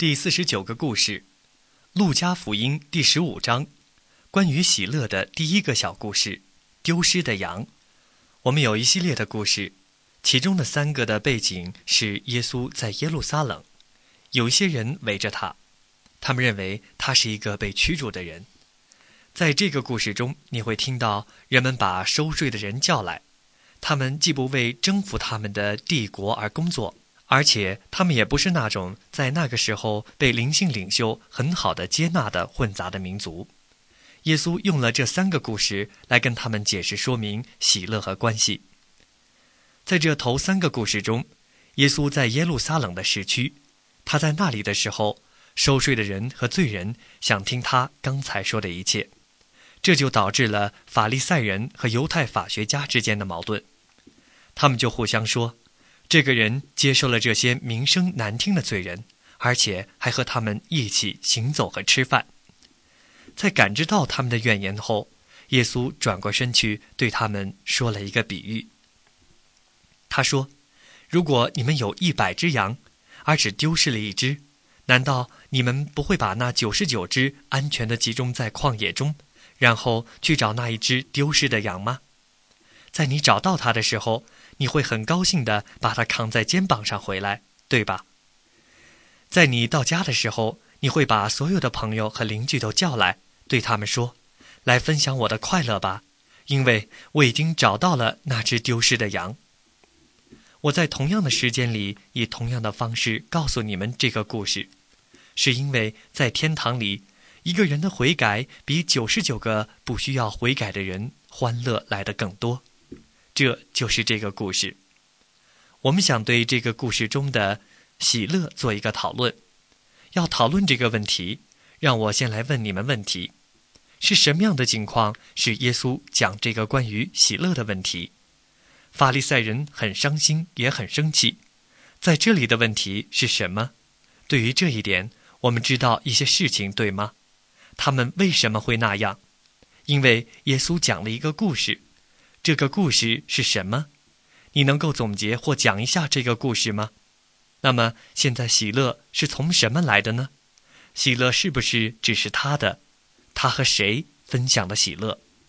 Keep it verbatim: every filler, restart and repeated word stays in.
第四十九个故事，路加福音第十五章，关于喜乐的第一个小故事，丢失的羊。我们有一系列的故事，其中的三个的背景是耶稣在耶路撒冷，有一些人围着他，他们认为他是一个被驱逐的人。在这个故事中，你会听到人们把收税的人叫来，他们既不为征服他们的帝国而工作，而且他们也不是那种在那个时候被灵性领袖很好的接纳的混杂的民族。耶稣用了这三个故事来跟他们解释说明喜乐和关系。在这头三个故事中，耶稣在耶路撒冷的市区，他在那里的时候，收税的人和罪人想听他刚才说的一切，这就导致了法利赛人和犹太法学家之间的矛盾。他们就互相说，这个人接受了这些名声难听的罪人，而且还和他们一起行走和吃饭。在感知到他们的怨言后，耶稣转过身去对他们说了一个比喻。他说，如果你们有一百只羊，而只丢失了一只，难道你们不会把那九十九只安全地集中在旷野中，然后去找那一只丢失的羊吗？在你找到它的时候，你会很高兴地把它扛在肩膀上回来，对吧？在你到家的时候，你会把所有的朋友和邻居都叫来，对他们说，来分享我的快乐吧，因为我已经找到了那只丢失的羊。我在同样的时间里，以同样的方式告诉你们这个故事，是因为在天堂里，一个人的悔改比九十九个不需要悔改的人欢乐来得更多。这就是这个故事。我们想对这个故事中的喜乐做一个讨论。要讨论这个问题，让我先来问你们问题：是什么样的情况使耶稣讲这个关于喜乐的问题？法利赛人很伤心，也很生气。在这里的问题是什么？对于这一点，我们知道一些事情，对吗？他们为什么会那样？因为耶稣讲了一个故事。这个故事是什么？你能够总结或讲一下这个故事吗？那么现在喜乐是从什么来的呢？喜乐是不是只是他的？他和谁分享的喜乐？